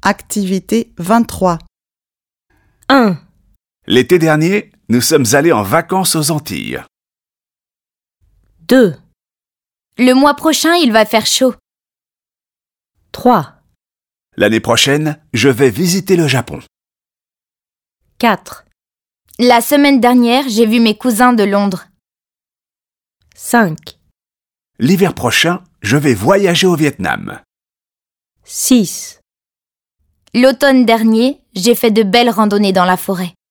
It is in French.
Activité 23. 1, L'été dernier, nous sommes allés en vacances aux Antilles. 2, Le mois prochain, il va faire chaud. 3, L'année prochaine, je vais visiter le Japon. 4, La semaine dernière, j'ai vu mes cousins de Londres. 5, L'hiver prochain, je vais voyager au Vietnam. 6. L'automne dernier, j'ai fait de belles randonnées dans la forêt.